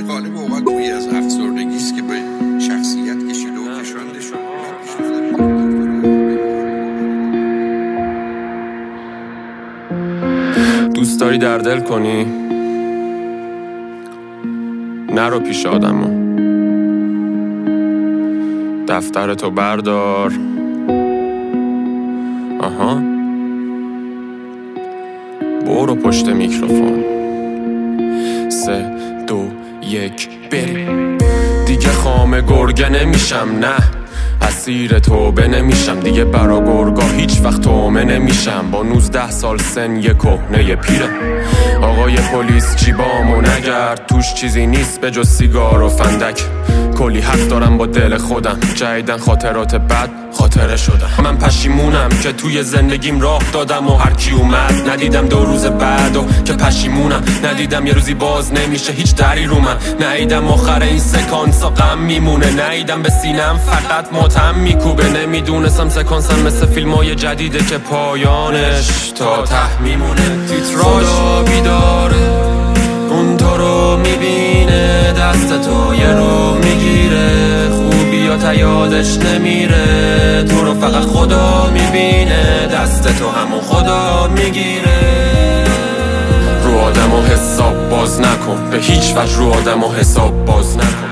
غالب اوقات روی از افسردگی است که به شخصیت کشیده و کشانده شد. دوست داری در دل کنی؟ نرو پیش آدمو، دفترتو بردار. آها، برو پشت میکروفون. 3 2 1 بریم. دیگه خام گرگه نمیشم، نه اسیر توبه نمیشم. دیگه برا گرگا هیچ وقت تومه نمیشم. با 19 سال سن یه کهنه پیره. آقای پلیس جیبامو نگرد، توش چیزی نیست به جز سیگار و فندک. کلی حق دارم با دل خودم، جدیدن خاطرات بد خاطره شدم. من پشیمونم که توی زندگیم راه دادم و هر کی اومد ندیدم 2 روز بعدو که پشیمونم. ندیدم یه روزی باز نمیشه هیچ دری رو من. ندیدم آخر این سکانسا غم میمونه. ندیدم به سینم فقط ماتم میکوبه. نمیدونستم سکانسم مثل فیلمای جدیده که پایانش تا ته میمونه. خدا بیداره اون تو رو میبینه، دست تو یه رو میگیره. خوبیات یادش نمیره، تو رو فقط خدا میبینه. دست تو همون خدا میگیره. رو آدم و حساب باز نکن، به هیچ وجه رو آدم و حساب باز نکن.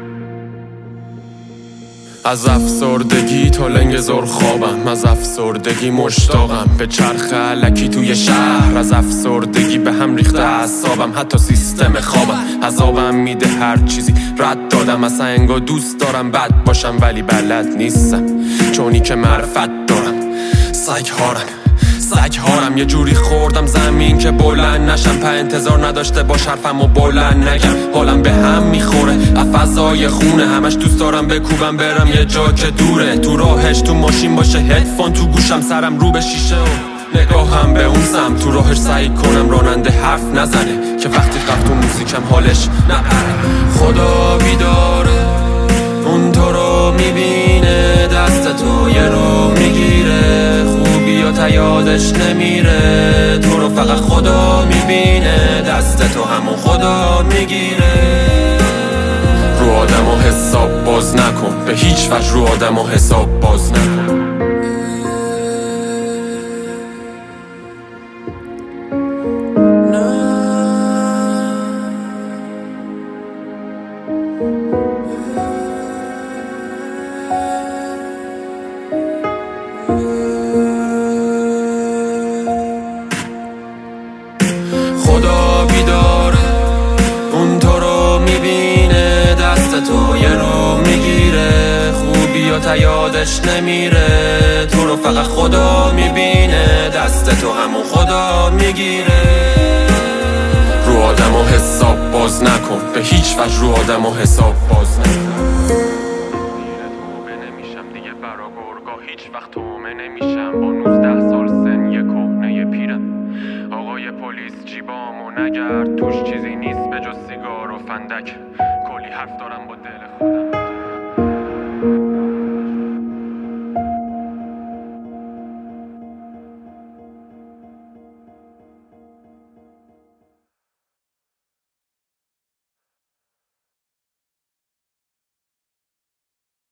از افسردگی تا لنگ زور خوابم، از افسردگی مشتاقم به چرخ علکی توی شهر. از افسردگی به هم ریخته اعصابم، حتی سیستم خوابم عذابم میده. هر چیزی رد دادم، اصلا انگار دوست دارم بد باشم ولی بلد نیستم، چونی که معرفت دارم. سگ هارم یه جوری خوردم زمین که بلند نشم. انتظار نداشته باش حرفم و بلند نگم. حالم به هم میخوره افضای خونه. همش دوست دارم بکوبم برم یه جا که دوره. تو راهش تو ماشین باشه هدفون تو گوشم، سرم رو به شیشه و نگاهم به اون سم. تو راهش سعی کنم راننده حرف نزنه که وقتی رفت تو موسیقم حالش نپره. خدا بیداره اون تو رو میبینه، دست تو یه رو میگیره. خوبیات یادش نمیره، تو رو فقط خدا میبینه. دست تو همون خدا میگیره. رو آدم و حساب باز نکن، به هیچ وجه رو آدم و حساب باز نکن. خدا بیداره اون تو رو میبینه، دست تو یه رو میگیره. خوبیات یادش نمیره، تو رو فقط خدا میبینه. دست تو همون خدا میگیره. رو آدم و حساب باز نکن، به هیچ وجه رو آدم و حساب باز نکن. دیگه برا گرگا هیچ وقت تومه نمیشم. با 19 سال سن یه کهنه پیرم. آقای پلیس جیبامو نگرد، توش چیزی نیست به جز سیگار و فندک. کلی حرف دارم با دل خودم.